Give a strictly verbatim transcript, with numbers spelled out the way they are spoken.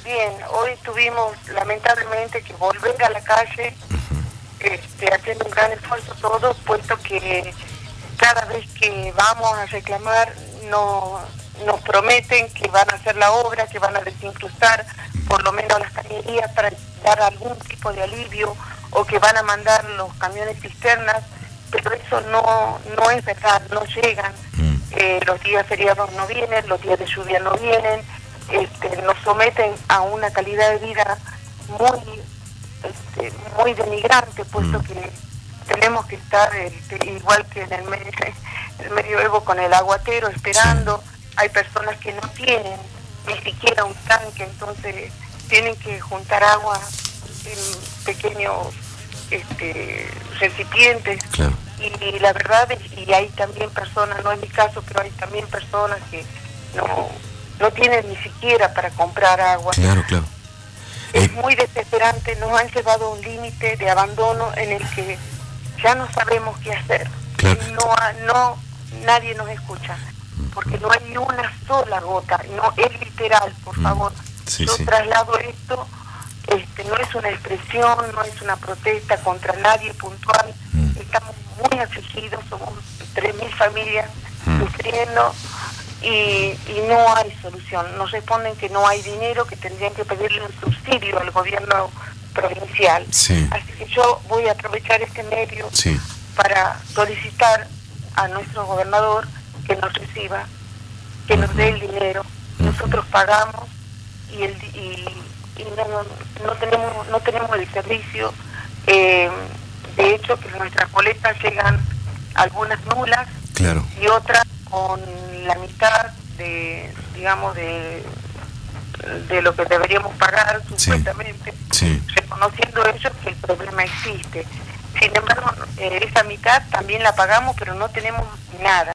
bien, hoy tuvimos lamentablemente que volver a la calle, uh-huh. este, haciendo un gran esfuerzo todos, puesto que cada vez que vamos a reclamar no, nos prometen que van a hacer la obra, que van a desincrustar por lo menos las cañerías para dar algún tipo de alivio, o que van a mandar los camiones cisternas, pero eso no, no es verdad, no llegan. Mm. Eh, los días feriados no vienen, los días de lluvia no vienen, este, nos someten a una calidad de vida muy, este, muy denigrante, puesto mm. que tenemos que estar este, igual que en el, medio, el medioevo con el aguatero esperando. Sí. Hay personas que no tienen ni siquiera un tanque, entonces tienen que juntar agua en pequeños este, recipientes. Claro. Y, y la verdad es, y hay también personas, no es mi caso, pero hay también personas que no, no tienen ni siquiera para comprar agua. Claro, claro. Es eh. muy desesperante, nos han llevado a un límite de abandono en el que ya no sabemos qué hacer. Claro. No, no, nadie nos escucha, porque no hay ni una sola gota, no es literal, por favor. Sí, Yo sí. traslado esto, este, no es una expresión, no es una protesta contra nadie puntual, mm. estamos muy afligidos, somos tres mil familias mm. sufriendo y, y no hay solución. Nos responden que no hay dinero, que tendrían que pedirle un subsidio al gobierno provincial. Sí. Así que yo voy a aprovechar este medio sí. para solicitar a nuestro gobernador que nos reciba, que uh-huh. nos dé el dinero. Uh-huh. Nosotros pagamos y, el, y, y no, no, tenemos, no tenemos el servicio. Eh, de hecho, que nuestras colectas llegan algunas nulas, claro. y otras con la mitad de, digamos, de, de lo que deberíamos pagar supuestamente, sí. Sí. reconociendo ellos que el problema existe. Sin embargo, eh, esa mitad también la pagamos, pero no tenemos nada.